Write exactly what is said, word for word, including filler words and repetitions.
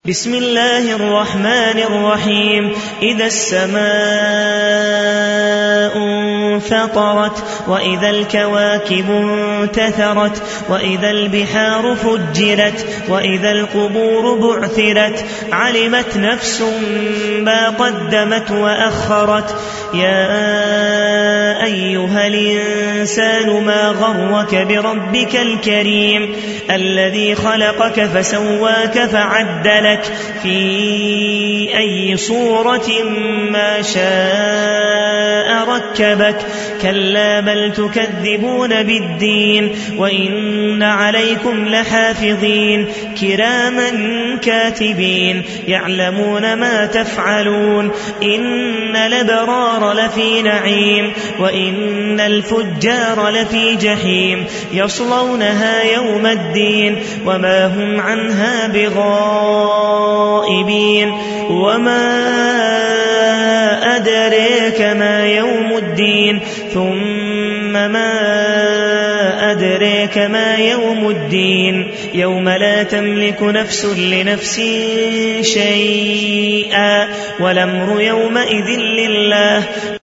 بسم الله الرحمن الرحيم. إذا السماء انفطرت وإذا الكواكب انتثرت وإذا البحار فجرت وإذا القبور بعثرت علمت نفس ما قدمت وأخرت. يا أيها الإنسان ما غرك بربك الكريم الذي خلقك فسواك فعدلك في أي صورة ما شاء ركبك. كلا بل تكذبون بالدين وإن عليكم لحافظين كراما كاتبين يعلمون ما تفعلون. إن الأبرار لفي نعيم وإن الفجار لفي جحيم يصلونها يوم الدين وما هم عنها بغائبين. وما أدريك ما يوم الدين ثم ما أدريك ما يوم الدين يوم لا تملك نفس لنفس شيئا والأمر يومئذ لله.